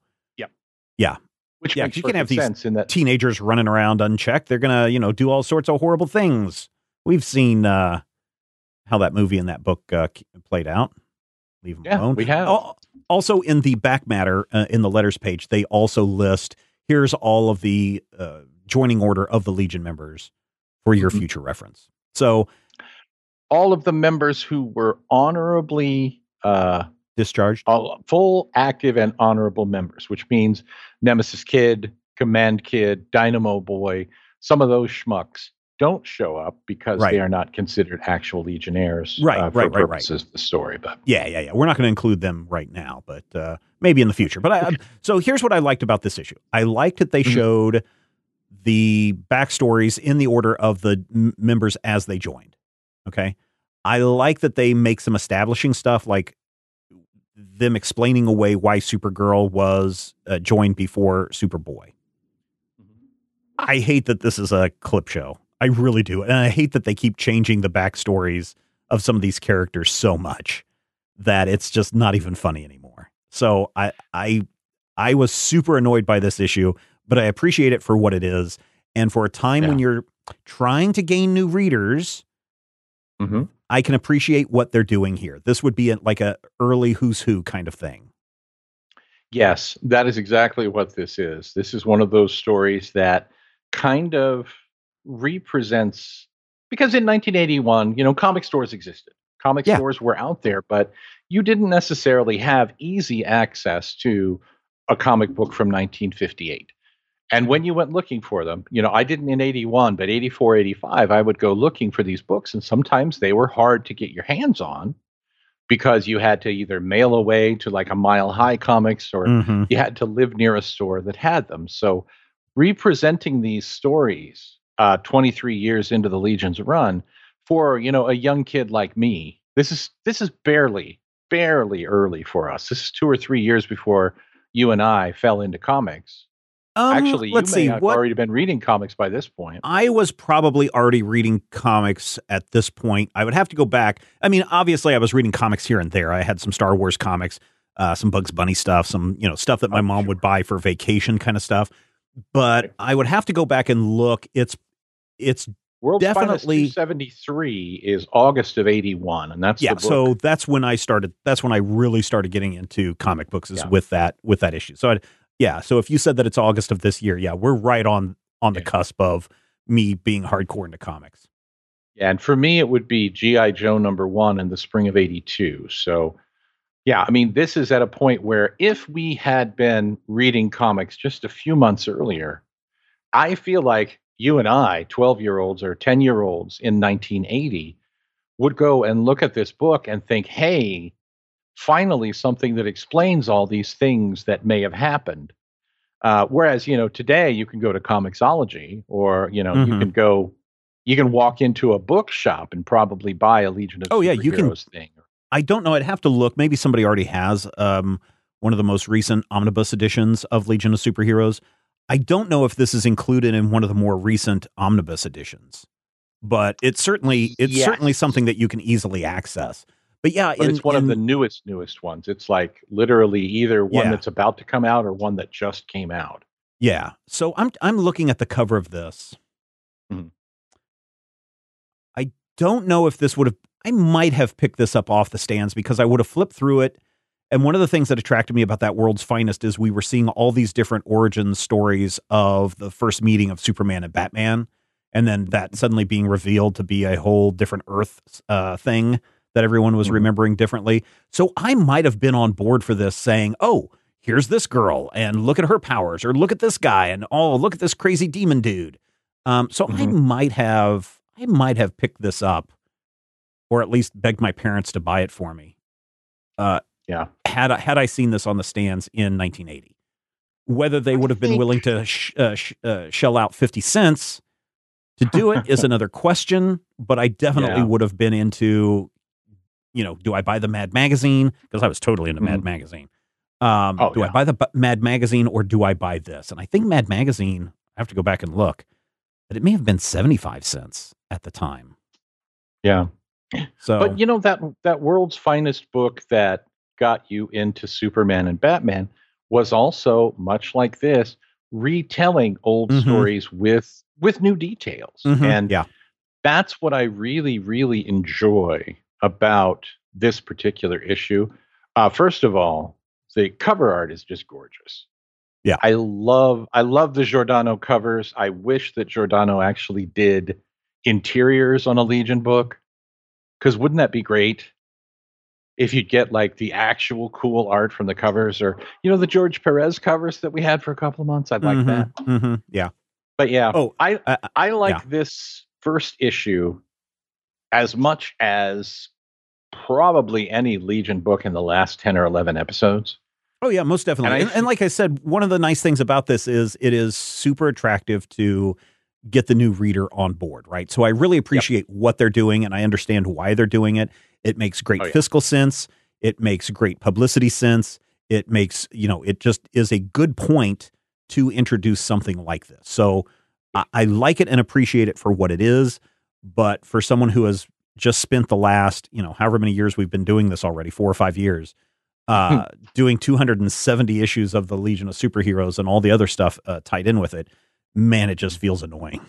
Which Yeah, makes 'cause you can have perfect these sense in that teenagers running around unchecked, they're gonna, you know, do all sorts of horrible things. We've seen uh how that movie and that book uh, played out. Leave them Yeah, alone. we have. Al- Also, in the back matter, uh, in the letters page, they also list here's all of the uh, joining order of the Legion members for your Mhm. future reference. So, All of the members who were honorably uh, discharged. all, full, active, and honorable members, which means Nemesis Kid, Command Kid, Dynamo Boy, some of those schmucks don't show up because Right. they are not considered actual Legionnaires Right, uh, right, for right, right. purposes of the story. But Yeah, yeah, yeah. We're not going to include them right now, but uh, maybe in the future. But I, I- so here's what I liked about this issue. I liked that they Mhm. showed the backstories in the order of the m- members as they joined. Okay. I like that they make some establishing stuff, like them explaining away why Supergirl was uh, joined before Superboy. I hate that this is a clip show. I really do. And I hate that they keep changing the backstories of some of these characters so much that it's just not even funny anymore. So I I I was super annoyed by this issue, but I appreciate it for what it is. And for a time when Yeah. you're trying to gain new readers, Mhm. I can appreciate what they're doing here. This would be a, like a early Who's Who kind of thing. Yes, that is exactly what this is. This is one of those stories that kind of represents, because in nineteen eighty-one, you know, comic stores existed. Comic Yeah. stores were out there, but you didn't necessarily have easy access to a comic book from nineteen fifty-eight. And when you went looking for them, you know, I didn't in eighty-one, but eighty-four, eighty-five, I would go looking for these books, and sometimes they were hard to get your hands on because you had to either mail away to like a Mile High Comics, or Mm-hmm. you had to live near a store that had them. So representing these stories uh, twenty-three years into the Legion's run for, you know, a young kid like me, this is this is barely, barely early for us. This is two or three years before you and I fell into comics. Um, Actually, you let's may see have what already been reading comics by this point. I was probably already reading comics at this point. I would have to go back. I mean, obviously, I was reading comics here and there. I had some Star Wars comics, uh, some Bugs Bunny stuff, some you know stuff that my Oh, mom sure. would buy for vacation, kind of stuff. But Right. I would have to go back and look. It's it's World's definitely- Finest two seventy-three is August of eighty-one, and that's yeah. the book. So that's when I started. That's when I really started getting into comic books. Is Yeah. with that with that issue. So I'd, yeah. So if you said that it's August of this year, yeah, we're right on on the Yeah. cusp of me being hardcore into comics. Yeah, and for me, it would be G I. Joe number one in the spring of eighty-two. So, yeah, I mean, this is at a point where if we had been reading comics just a few months earlier, I feel like you and I, twelve year olds or ten year olds in nineteen eighty, would go and look at this book and think, hey, finally something that explains all these things that may have happened. Uh, whereas, you know, today you can go to Comixology, or, you know, you Mhm. can go, you can walk into a bookshop and probably buy a Legion of Oh, yeah, you can- Superheroes thing. I don't know. I'd have to look. Maybe somebody already has um, one of the most recent omnibus editions of Legion of Superheroes. I don't know if this is included in one of the more recent omnibus editions, but it's certainly it's Yes. certainly something that you can easily access. But yeah, But in, it's one in- of the newest, newest ones. It's like literally either one Yeah. that's about to come out or one that just came out. yeah. So I'm I'm looking at the cover of this. Mhm. I don't know if this would have. I might have picked this up off the stands because I would have flipped through it. And one of the things that attracted me about that World's Finest is we were seeing all these different origin stories of the first meeting of Superman and Batman, and then that suddenly being revealed to be a whole different Earth uh, thing that everyone was Mhm. remembering differently. So I might have been on board for this, saying, "Oh, here's this girl, and look at her powers, or look at this guy, and oh, look at this crazy demon dude." Um, so I Mhm. might have, I might have picked this up, or at least begged my parents to buy it for me. Uh, Yeah. had I, had I seen this on the stands in nineteen eighty, whether they would have been think- willing to sh- uh, sh- uh, shell out fifty cents to do it is another question. But I definitely Yeah. would have been into, you know, do I buy the Mad Magazine? Because I was totally into Mad Mhm. Magazine. Um, Oh, do I yeah. buy the B- Mad Magazine or do I buy this? And I think Mad Magazine, I have to go back and look, but it may have been seventy-five cents at the time. Yeah. So, But you know, that that World's Finest book that got you into Superman and Batman was also, much like this, retelling old Mhm. stories with with new details. Mhm. And yeah. that's what I really, really enjoy about this particular issue. Uh, first of all, the cover art is just gorgeous. Yeah. I love I love the Giordano covers. I wish that Giordano actually did interiors on a Legion book, because wouldn't that be great if you get like the actual cool art from the covers, or you know the George Perez covers that we had for a couple of months. I'd like mm-hmm, that. Mm-hmm, yeah. But yeah, oh, I uh, I like yeah. this first issue as much as probably any Legion book in the last ten or eleven episodes. Oh yeah, most definitely. And, And, and, and like I said, one of the nice things about this is it is super attractive to get the new reader on board, right? So I really appreciate yep. what they're doing, and I understand why they're doing it. It makes great oh, yeah. fiscal sense. It makes great publicity sense. It makes, you know, it just is a good point to introduce something like this. So I, I like it and appreciate it for what it is. But for someone who has just spent the last, you know, however many years we've been doing this already, four or five years, uh, doing two hundred seventy issues of the Legion of Superheroes and all the other stuff uh, tied in with it, man, it just feels annoying.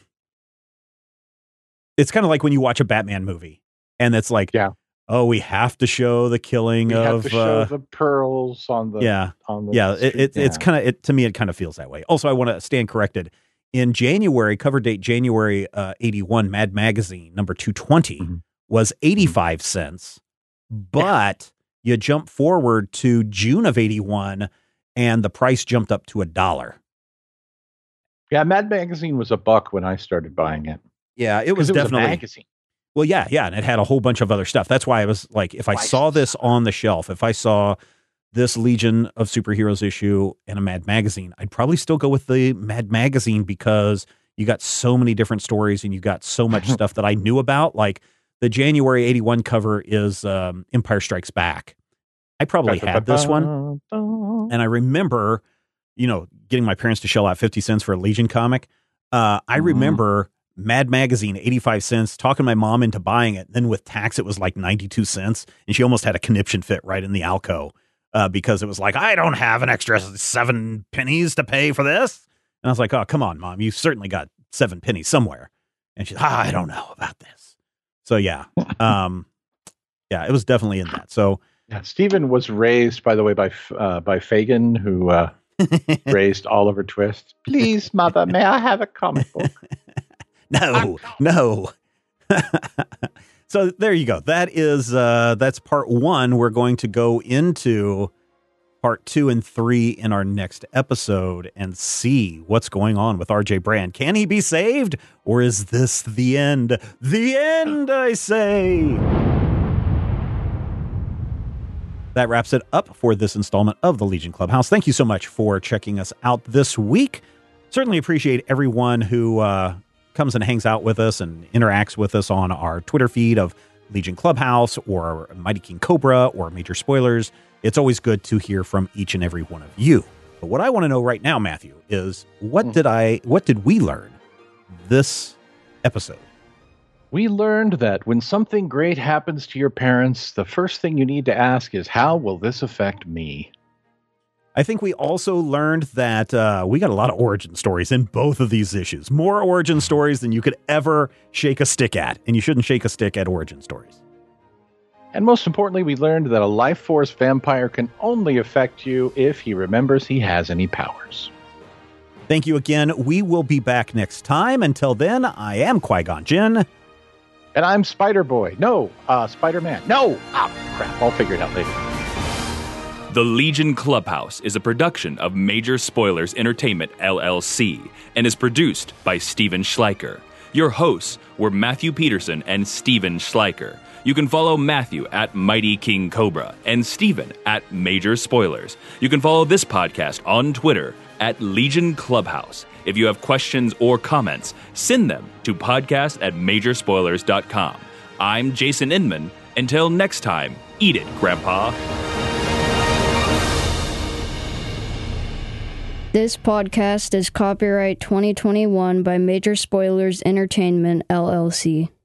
It's kind of like when you watch a Batman movie and it's like, yeah. oh, we have to show the killing we of have to show uh, the pearls on the yeah, on the yeah. It, it, yeah. It's kind of it to me. It kind of feels that way. Also, I want to stand corrected. In January, cover date January uh, eighty-one, Mad Magazine number two twenty mm-hmm. was eighty-five mm-hmm. cents, but yeah. you jump forward to June of eighty-one, and the price jumped up to a dollar. Yeah, Mad Magazine was a buck when I started buying it. Yeah, it was it definitely was a magazine. Well, yeah, yeah, and it had a whole bunch of other stuff. That's why I was like, if I saw this on the shelf, if I saw this Legion of Superheroes issue in a Mad Magazine, I'd probably still go with the Mad Magazine because you got so many different stories and you got so much stuff that I knew about. Like the January eighty-one cover is um, Empire Strikes Back. I probably had this one, and I remember, you know, getting my parents to shell out fifty cents for a Legion comic. Uh, I mm-hmm. remember Mad Magazine, eighty-five cents, talking my mom into buying it. Then with tax, it was like ninety-two cents. And she almost had a conniption fit right in the Alco uh, because it was like, I don't have an extra seven pennies to pay for this. And I was like, oh, come on, Mom. You certainly got seven pennies somewhere. And she's, ah, I don't know about this. So, yeah. um, yeah, it was definitely in that. So, yeah, Stephen was raised, by the way, by uh, by Fagin, who uh, raised Oliver Twist. Please, Mother, may I have a comic book? No, no. So there you go. That is, uh, that's part one. We're going to go into part two and three in our next episode and see what's going on with R J Brand. Can he be saved, or is this the end? The end, I say. That wraps it up for this installment of the Legion Clubhouse. Thank you so much for checking us out this week. Certainly appreciate everyone who, uh, comes and hangs out with us and interacts with us on our Twitter feed of Legion Clubhouse or Mighty King Cobra or Major Spoilers. It's always good to hear from each and every one of you. But what I want to know right now, Matthew, is what mm. did I, what did we learn this episode? We learned that when something great happens to your parents, the first thing you need to ask is, how will this affect me? I think we also learned that uh, we got a lot of origin stories in both of these issues. More origin stories than you could ever shake a stick at. And you shouldn't shake a stick at origin stories. And most importantly, we learned that a life force vampire can only affect you if he remembers he has any powers. Thank you again. We will be back next time. Until then, I am Qui-Gon Jinn. And I'm Spider-Boy. No, uh, Spider-Man. No! Ah, crap. I'll figure it out later. The Legion Clubhouse is a production of Major Spoilers Entertainment, L L C, and is produced by Steven Schleicher. Your hosts were Matthew Peterson and Steven Schleicher. You can follow Matthew at Mighty King Cobra and Steven at Major Spoilers. You can follow this podcast on Twitter at Legion Clubhouse. If you have questions or comments, send them to podcast at major spoilers dot com. I'm Jason Inman. Until next time, eat it, Grandpa. This podcast is copyright twenty twenty-one by Major Spoilers Entertainment, L L C.